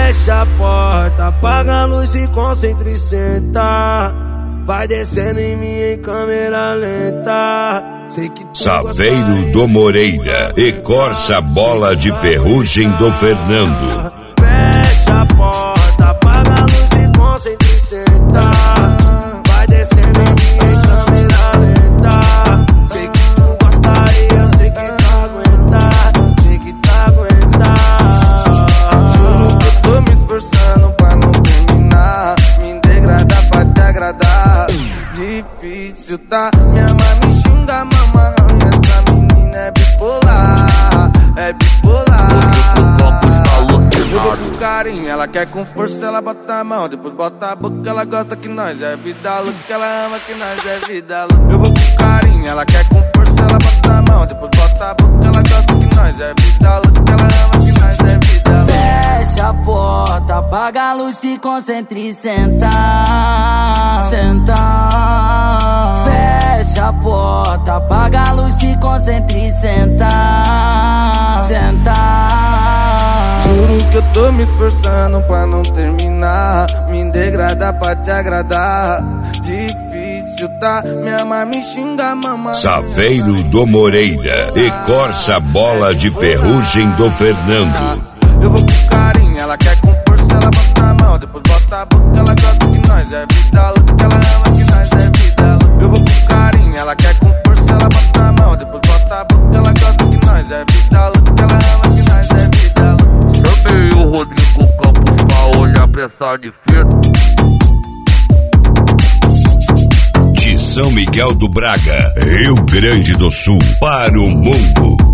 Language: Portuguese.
Fecha a porta, apaga a luz e concentra e senta. Vai descendo em mim em câmera lenta. Sei que Saveiro do Moreira e Corsa Bola de Ferrugem do Fernando. Fecha a porta, apaga a luz e concentra e senta. Vai descendo em mim em câmera lenta. Sei que tu gosta e eu sei que tu aguenta. Sei que tu aguenta. Juro que eu tô me esforçando pra não terminar. Me degradar pra te agradar. Difícil, tá? Minha mãe me xinga, mama arranha. Essa menina é bipolar. É bipolar. Eu vou com carinho, ela quer com força, ela bota a mão, depois bota a boca, ela gosta que nós é vida louca, ela ama que nós é vida louca. Eu vou com carinho, ela quer com força, ela bota a mão, depois bota a boca, ela gosta que nós é vida louca, ela ama que nós é vida louca. Fecha a porta, apaga a luz, se concentre e senta. Senta. Fecha a porta, apaga a luz, se concentre e senta. Senta. Juro que eu tô me esforçando pra não terminar. Me degradar pra te agradar. Difícil, tá? Minha mãe me xinga, mamãe. Saveiro do Moreira e Corsa Bola de Ferrugem do Fernando. Eu vou com carinho, ela quer com força, ela bota a mão, depois bota a boca, ela gosta que nós é vida louca, ela ama que nós é vida louca. Eu vou com carinho, ela quer com força, ela bota a mão, depois bota a boca, ela gosta que nós é vida louca, ela ama que nós é vida louca. Chamei o Rodrigo Campos pra olhar pra essa de fita. De São Miguel do Braga, Rio Grande do Sul, para o mundo.